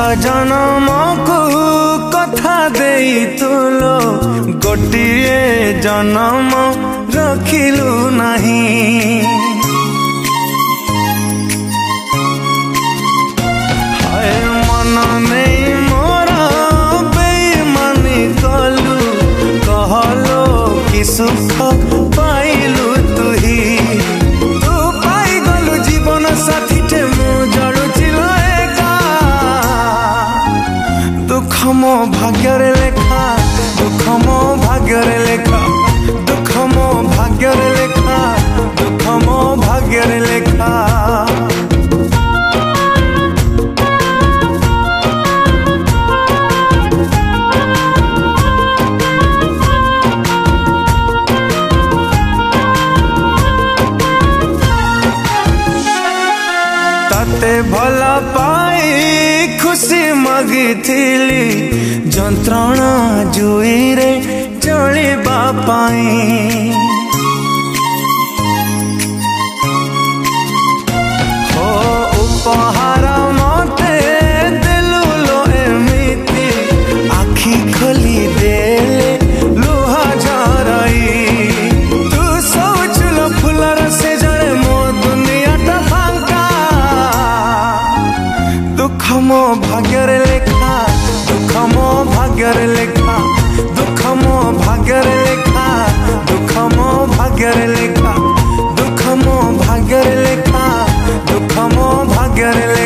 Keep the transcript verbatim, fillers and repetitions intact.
जन्म को कथा देई तुलो गोटिए जन्म रखिलु नहीं। हाय मन नहीं मोरा बेईमानी कलु कहलो कि सुख पाइलु तुही तू पाई गलु जीवन साथी टे मु जड़ुचिल एका दुख मो भाग्य रे लेखा दुख मो भाग्य रे लेखा दुख मो भाग्य रे लेखा दुख मो भाग्य रे लेखा। ताते भला पाई खुशी मागिथिली जंत्रणा जुई रे चलिबा पाई हो उपहार मते देलु लो एमिति आखि खोली देले लुहा झराई तू सोचल फुलर से जरे मो दुनिया टा फांका दुख मो भाग्य रे लेखा दुख मो भाग्य रे लेखा दुख मो भाग्य रे लेखा दुख मो भाग्य रे लेखा दुख मो भाग्य रे लेखा दुख मो भाग्य रे